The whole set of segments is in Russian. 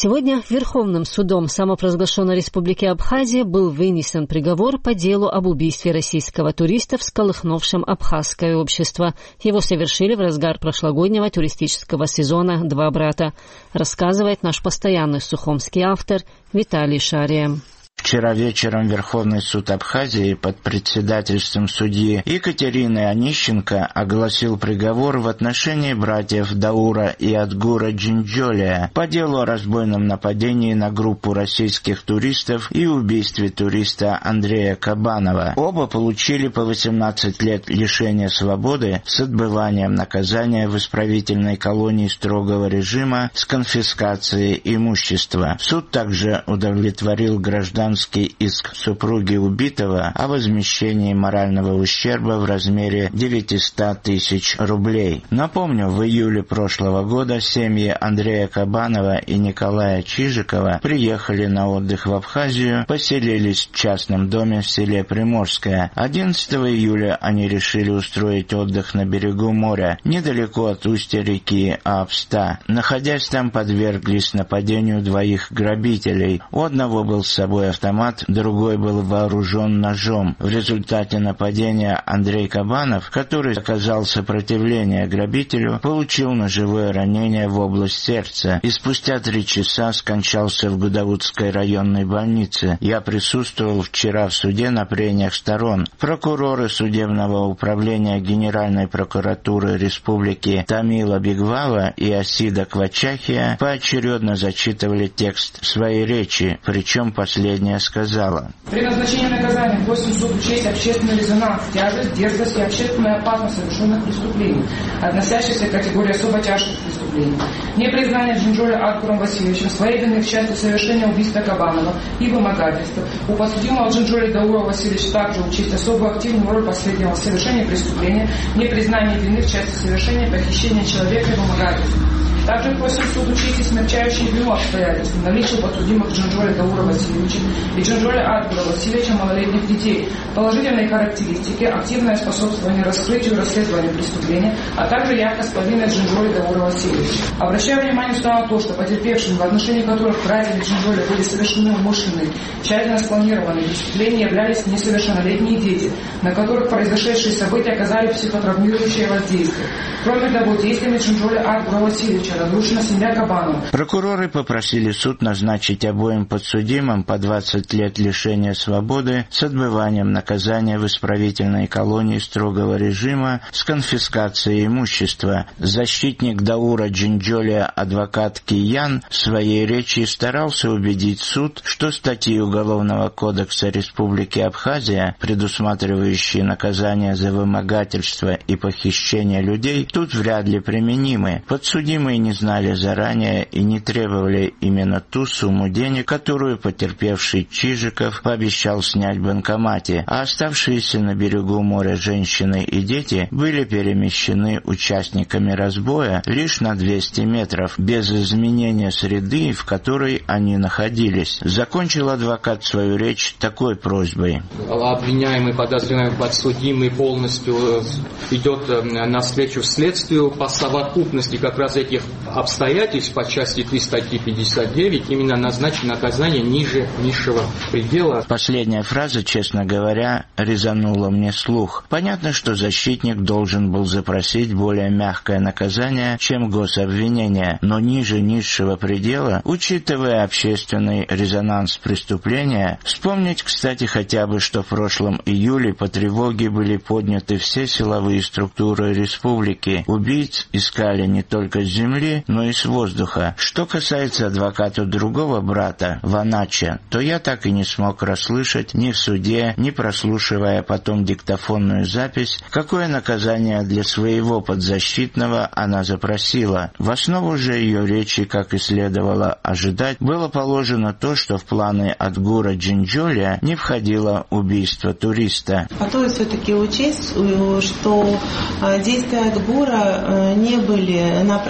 Сегодня Верховным судом самопровозглашенной Республики Абхазия был вынесен приговор по делу об убийстве российского туриста, всколыхнувшем абхазское общество. Его совершили в разгар прошлогоднего туристического сезона «Два брата», рассказывает наш постоянный сухомский автор Виталий Шария. Вчера вечером Верховный суд Абхазии под председательством судьи Екатерины Онищенко огласил приговор в отношении братьев Даура и Адгура Джинджолия по делу о разбойном нападении на группу российских туристов и убийстве туриста Андрея Кабанова. Оба получили по 18 лет лишения свободы с отбыванием наказания в исправительной колонии строгого режима с конфискацией имущества. Суд также удовлетворил гражданский иск супруги убитого о возмещении морального ущерба в размере 900 тысяч рублей. Напомню, в июле прошлого года семьи Андрея Кабанова и Николая Чижикова приехали на отдых в Абхазию, поселились в частном доме в селе Приморское. 11 июля они решили устроить отдых на берегу моря, недалеко от устья реки Апста. Находясь там, подверглись нападению двоих грабителей. У одного был с собой автомат, другой был вооружен ножом. В результате нападения Андрей Кабанов, который оказал сопротивление грабителю, получил ножевое ранение в область сердца и спустя 3 часа скончался в Гудаутской районной больнице. Я присутствовал вчера в суде на прениях сторон. Прокуроры судебного управления Генеральной прокуратуры Республики Тамила Бигвава и Асида Квачахия поочередно зачитывали текст своей речи, причем последняя сказала: при назначении наказания просим суд учесть общественный резонанс, тяжесть, дерзость и общественную опасность совершенных преступлений, относящихся к категории особо тяжких преступлений. Непризнание Джинджоля Адгуром Васильевичем своей вины в части совершения убийства Кабанова и вымогательства. У подсудимого Джинджоля Даура Васильевича также учесть особую активную роль последнего в совершении преступления, непризнание вины в части совершения похищения человека и вымогательства. Также просим суд учесть и смягчающие вину обстоятельства, наличие подсудимых Джинджоля Даура Васильевича и Джинджоля Адгура Васильевича малолетних детей, положительные характеристики, активное способствование раскрытию и расследованию преступления, а также яркость повинной Джинджоля Даура Васильевича. Обращаю внимание на то, что потерпевшими, в отношении которых в братьями Джинджоля были совершены умышленные, тщательно спланированные преступления, являлись несовершеннолетние дети, на которых произошедшие события оказали психотравмирующее воздействие. Кроме того, действиями Джинджоля Адгура Васильевича разрушена семья Кабанова. Прокуроры попросили суд назначить обоим подсудимым по 20 лет лишения свободы с отбыванием наказания в исправительной колонии строгого режима с конфискацией имущества. Защитник Даура Джинджоля, адвокат Киян, в своей речи старался убедить суд, что статьи Уголовного кодекса Республики Абхазия, предусматривающие наказание за вымогательство и похищение людей, тут вряд ли применимы. Подсудимые не знали заранее и не требовали именно ту сумму денег, которую потерпевший Чижиков пообещал снять в банкомате, а оставшиеся на берегу моря женщины и дети были перемещены участниками разбоя лишь на 200 метров, без изменения среды, в которой они находились. Закончил адвокат свою речь такой просьбой: обвиняемый, подозреваемый, подсудимый полностью идет навстречу следствию по совокупности как раз этих обстоятельств по части 3 статьи 59 именно назначить наказание ниже низшего предела. Последняя фраза, честно говоря, резанула мне слух. Понятно, что защитник должен был запросить более мягкое наказание, чем гособвинение, но ниже низшего предела, учитывая общественный резонанс преступления, вспомнить, кстати, хотя бы, что в прошлом июле по тревоге были подняты все силовые структуры республики. Убийц искали не только с земли, но и с воздуха. Что касается адвоката другого брата, Ванача, то я так и не смог расслышать ни в суде, ни прослушивая потом диктофонную запись, какое наказание для своего подзащитного она запросила. В основу же ее речи, как и следовало ожидать, было положено то, что в планы Адгура Джинджоля не входило убийство туриста. Потом все-таки учесть, что действия Адгура не были направлены на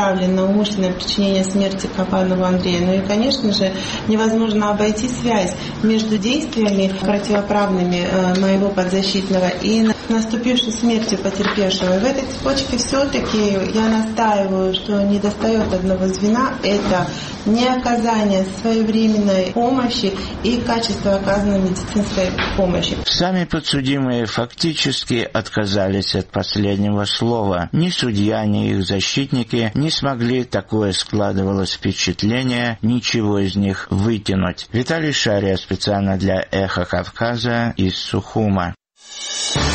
умышленное причинение смерти Кабанову Андрею. Ну и, конечно же, невозможно обойти связь между действиями противоправными моего подзащитного и наступившей смертью потерпевшего. И в этой цепочке все-таки я настаиваю, что недостает одного звена – это не оказание своевременной помощи и качество оказанной медицинской помощи. Сами подсудимые фактически отказались от последнего слова. Ни судья, ни их защитники не смогли, такое складывалось впечатление, ничего из них вытянуть. Виталий Шария специально для «Эхо Кавказа» из Сухума.